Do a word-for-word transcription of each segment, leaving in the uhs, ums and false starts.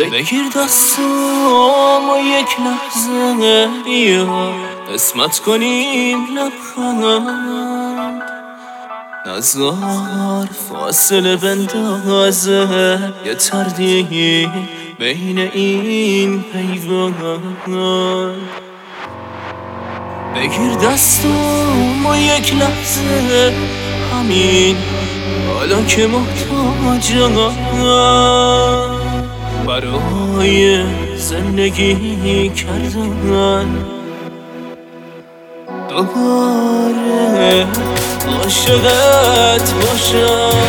بگیر دستم و یک لحظه بیا قسمت کنیم لبخند، نزار فاصله بندازه یه تردید بین این پیوند. بگیر دستم و یک لحظه همین حالا که محتاجم برای زندگی کردن، دوباره عاشقت باشم.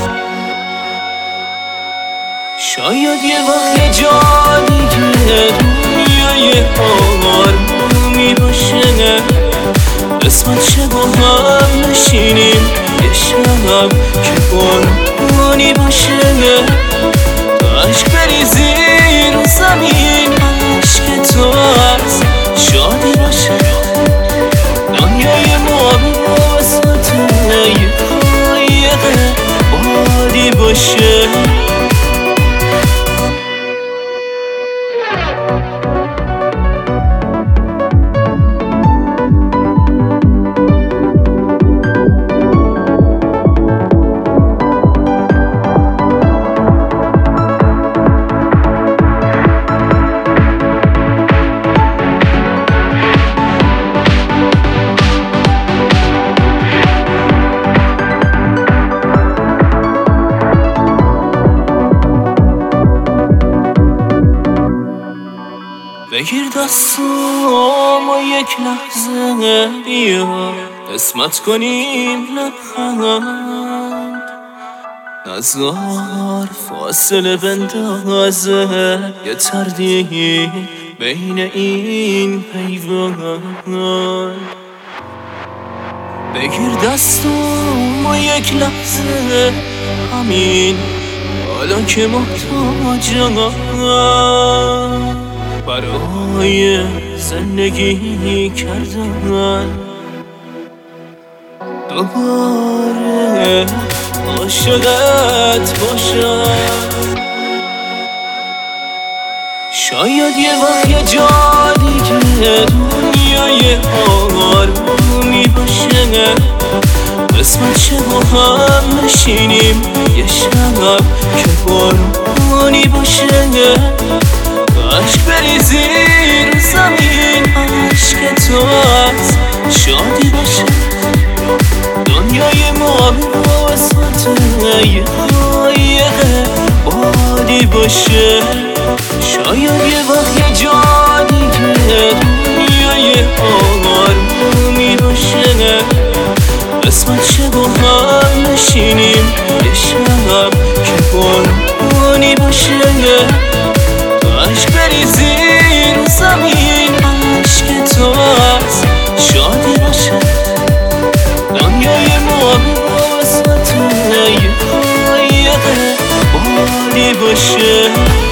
شاید یه وقت جا دیگه دنیای آرومی باشه، قسمت شه با هم نشینیم یه شب که بارونی باشه، تو عشق بریزی رو زمین عشق تو از شادی باشه، دنیای ما به واسطه یه قایق بادی باشه. بگیر دستم و یک لحظه بیا قسمت کنیم لبخند، نزار فاصله بندازه یه تردید بین این پیوند. بگیر دستم و یک لحظه همین حالا که محتاجم برای زندگی کردن، دوباره عاشقت باشم. شاید یه وقت یه جا دیگه دنیای آرومی باشه، قسمت شه با هم نشینیم یه شب که بارونی باشه، عشق بریزی رو زمین عشق تو از شادی باشه، دنیای ما به واسطه یه قایق بادی باشه. شاید یه وقت یه جا دیگه دنیای آرومی باشه، قسمت شه با هم نشینیم یه شب که بارونی باشه، عشق بریزی رو زمین عشق تو از شادی باشه، دنیای ما به واسطه یه قایق بادی باشه.